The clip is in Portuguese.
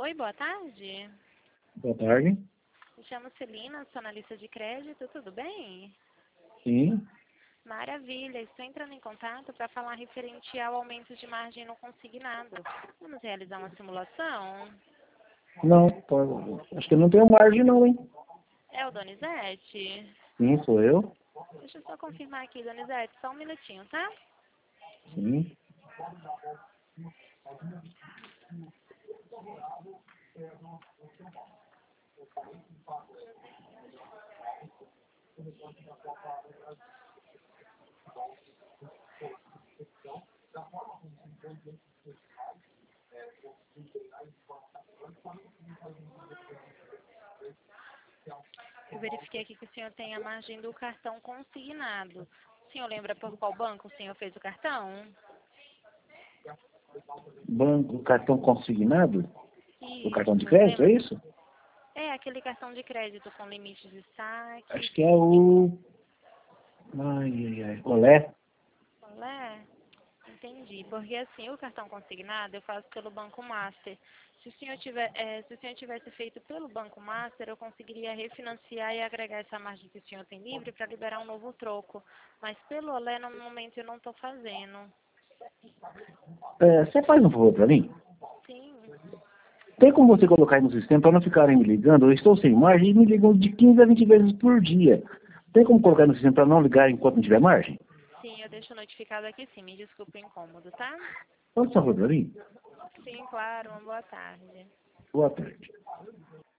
Oi, boa tarde. Boa tarde. Me chamo Celina, sou analista de crédito, tudo bem? Sim. Maravilha, estou entrando em contato para falar referente ao aumento de margem no consignado. Vamos realizar uma simulação? Não, acho que eu não tenho margem não, hein? É o Donizete? Sim, sou eu. Deixa eu só confirmar aqui, Donizete, só um minutinho, tá? Sim. Eu verifiquei aqui que o senhor tem a margem do cartão consignado. O senhor lembra por qual banco o senhor fez o cartão? Banco, cartão consignado? O cartão de Isso, crédito, é lembra? isso? É aquele cartão de crédito com limite de saque. Acho que é o... Olé? Qual é? Entendi, porque assim, o cartão consignado eu faço pelo Banco Master. Se o senhor tivesse feito pelo Banco Master, eu conseguiria refinanciar e agregar essa margem que o senhor tem livre para liberar um novo troco. Mas pelo Olé, no momento, eu não estou fazendo. Você faz um favor pra mim? Sim. Tem como você colocar aí no sistema para não ficarem me ligando? Eu estou sem margem e me ligam de 15 a 20 vezes por dia. Tem como colocar no sistema para não ligar enquanto não tiver margem? Sim, eu deixo notificado aqui sim. Me desculpe o incômodo, tá? Faz um favor pra mim? Sim, claro. Uma boa tarde. Boa tarde.